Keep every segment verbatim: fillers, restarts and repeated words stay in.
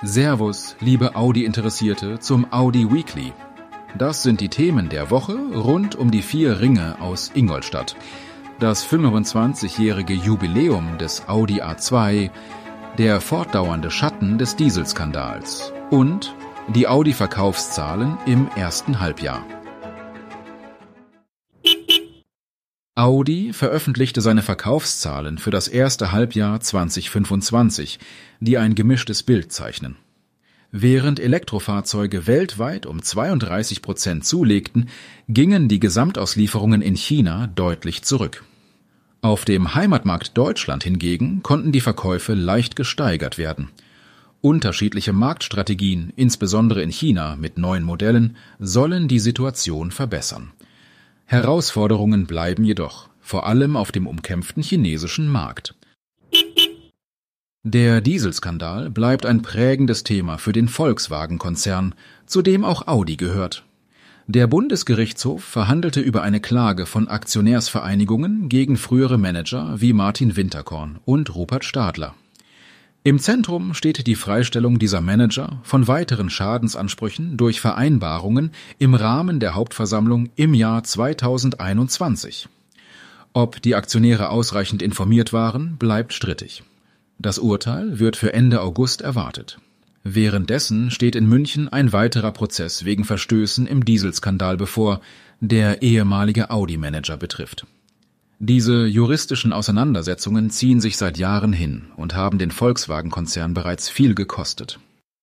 Servus, liebe Audi-Interessierte, zum Audi Weekly. Das sind die Themen der Woche rund um die vier Ringe aus Ingolstadt. Das fünfundzwanzigjährige Jubiläum des Audi A zwei, der fortdauernde Schatten des Dieselskandals und die Audi-Verkaufszahlen im ersten Halbjahr. Audi veröffentlichte seine Verkaufszahlen für das erste Halbjahr zweitausendfünfundzwanzig, die ein gemischtes Bild zeichnen. Während Elektrofahrzeuge weltweit um zweiunddreißig Prozent zulegten, gingen die Gesamtauslieferungen in China deutlich zurück. Auf dem Heimatmarkt Deutschland hingegen konnten die Verkäufe leicht gesteigert werden. Unterschiedliche Marktstrategien, insbesondere in China mit neuen Modellen, sollen die Situation verbessern. Herausforderungen bleiben jedoch, vor allem auf dem umkämpften chinesischen Markt. Der Dieselskandal bleibt ein prägendes Thema für den Volkswagen-Konzern, zu dem auch Audi gehört. Der Bundesgerichtshof verhandelte über eine Klage von Aktionärsvereinigungen gegen frühere Manager wie Martin Winterkorn und Rupert Stadler. Im Zentrum steht die Freistellung dieser Manager von weiteren Schadensansprüchen durch Vereinbarungen im Rahmen der Hauptversammlung im Jahr zweitausendeinundzwanzig. Ob die Aktionäre ausreichend informiert waren, bleibt strittig. Das Urteil wird für Ende August erwartet. Währenddessen steht in München ein weiterer Prozess wegen Verstößen im Dieselskandal bevor, der ehemalige Audi-Manager betrifft. Diese juristischen Auseinandersetzungen ziehen sich seit Jahren hin und haben den Volkswagen-Konzern bereits viel gekostet.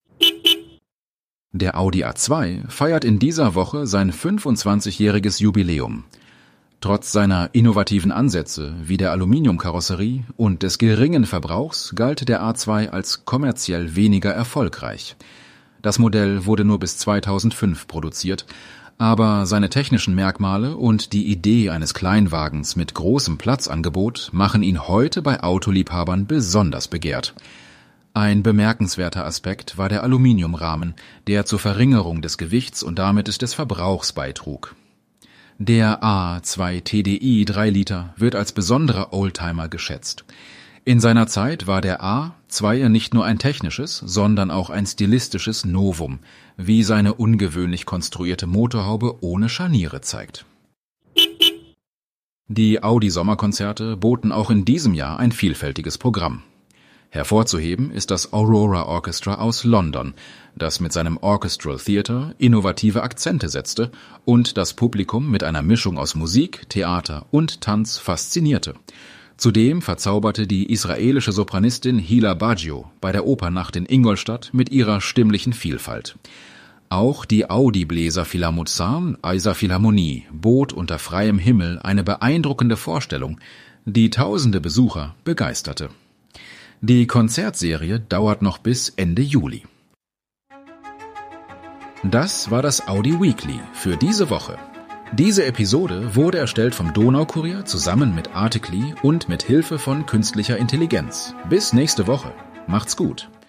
Der Audi A zwei feiert in dieser Woche sein fünfundzwanzigjähriges Jubiläum. Trotz seiner innovativen Ansätze wie der Aluminiumkarosserie und des geringen Verbrauchs galt der A zwei als kommerziell weniger erfolgreich. Das Modell wurde nur bis zweitausendfünf produziert, aber seine technischen Merkmale und die Idee eines Kleinwagens mit großem Platzangebot machen ihn heute bei Autoliebhabern besonders begehrt. Ein bemerkenswerter Aspekt war der Aluminiumrahmen, der zur Verringerung des Gewichts und damit des Verbrauchs beitrug. Der A zwei T D I drei Liter wird als besonderer Oldtimer geschätzt. In seiner Zeit war der A zwei nicht nur ein technisches, sondern auch ein stilistisches Novum, wie seine ungewöhnlich konstruierte Motorhaube ohne Scharniere zeigt. Die Audi-Sommerkonzerte boten auch in diesem Jahr ein vielfältiges Programm. Hervorzuheben ist das Aurora Orchestra aus London, das mit seinem Orchestral Theatre innovative Akzente setzte und das Publikum mit einer Mischung aus Musik, Theater und Tanz faszinierte. Zudem verzauberte die israelische Sopranistin Hila Baggio bei der Opernnacht in Ingolstadt mit ihrer stimmlichen Vielfalt. Auch die Audi-Bläser Philharmonie Eiser Philharmonie bot unter freiem Himmel eine beeindruckende Vorstellung, die tausende Besucher begeisterte. Die Konzertserie dauert noch bis Ende Juli. Das war das Audi Weekly für diese Woche. Diese Episode wurde erstellt vom Donaukurier zusammen mit Articly und mit Hilfe von künstlicher Intelligenz. Bis nächste Woche. Macht's gut.